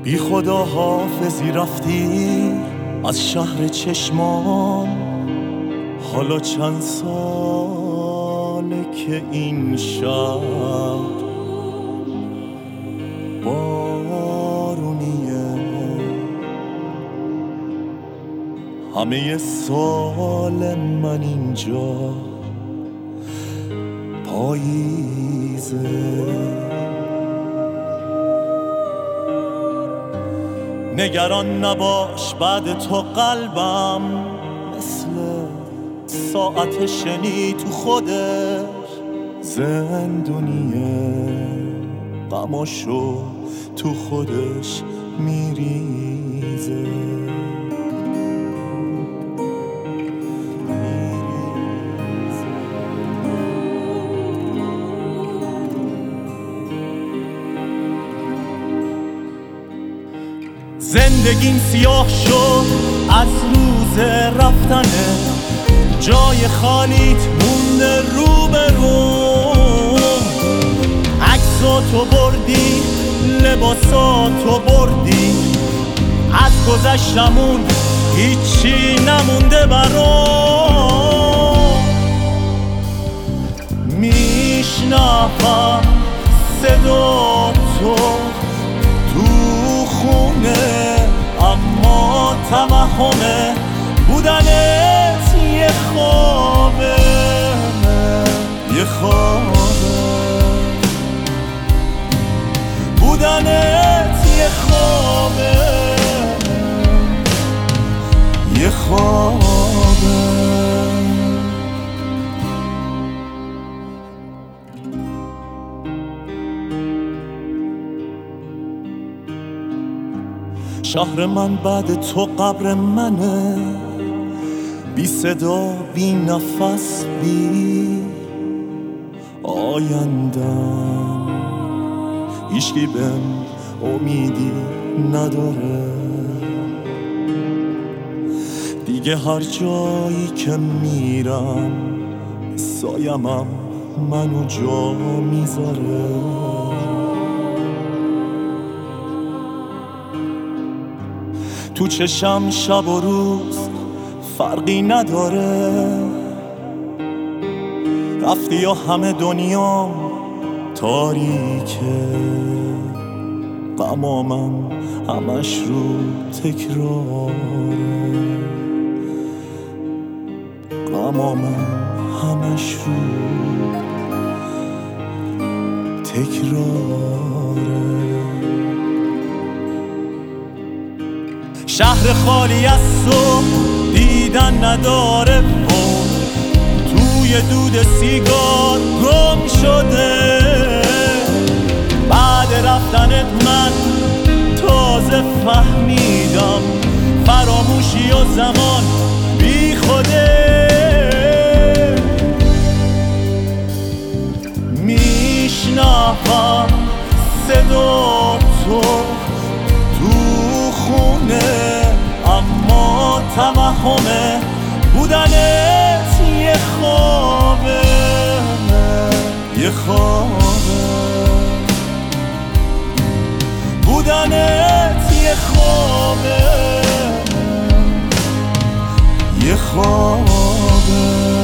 بی خدا حافظی رفتی از شهر چشمام. حالا چند ساله که این شهر بارونیه، همه سال من اینجا پاییزه. نگران نباش بعد تو قلبم مثل ساعت شنی تو خودش زندونیه، غماشو تو خودش میریزه. زندگیم سیاه شد از روز رفتنه، جای خالیت مونده رو به رو. عکساتو بردی، لباساتو بردی، از گذشتمون هیچی نمونده برام. میشنوم صدا تو خونه، اما توهمه بودنت یه خوابه، یه خوابه بودنت یه خوابه، یه خوابه. شهر من بعد تو قبر منه، بی صدا بی نفس بی آیندم. هیچکی بهم امیدی نداره دیگه، هر جایی که میرم سایمم منو جا میذاره. تو چشم شب و روز فرقی نداره، رفتی یا همه دنیام تاریکه، غمامم همش رو تکراره، غمامم همش رو تکراره. شهر خالی از صبح دیدن نداره و توی دود سیگار گم شده. بعد رفتنت من تازه فهمیدم فراموشی و زمان بی خوده. میشنوم صدا تو خونه، اما توهمه بودنت یه خوابه، یه خوابه بودنت یه خوابه، یه خوابه.